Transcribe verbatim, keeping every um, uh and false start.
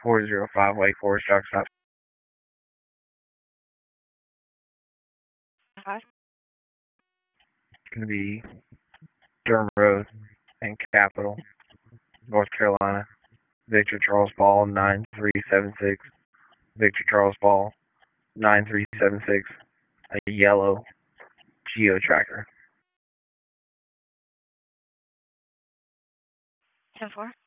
four zero five Wake Forest truck stop. Five. It's going to be Durham Road and Capitol, North Carolina. Victor Charles Ball, nine three seven six. Victor Charles Ball, nine three seven six. A yellow Geo Tracker. Ten four.